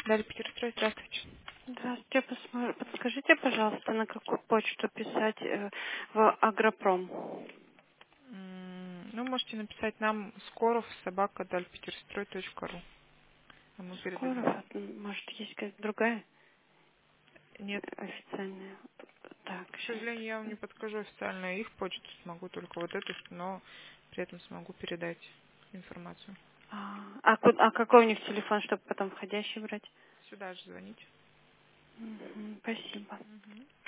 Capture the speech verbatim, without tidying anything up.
Дарья Петерстрой, здравствуйте. Здравствуйте, посмо- подскажите, пожалуйста, на какую почту писать э, в Агропром? М, Ну, можете написать нам скоров собака дальпетерстрой точка ру, а мы передадим. Скоро, м, может, есть какая-то другая Нет, э, официальная? Так, к сейчас. сожалению, я вам не подскажу официально их почту, смогу только вот эту, но при этом смогу передать информацию. А, а, ку- а какой у них телефон, чтобы потом входящий брать? Сюда же звоните. Мгм, спасибо. Мгм.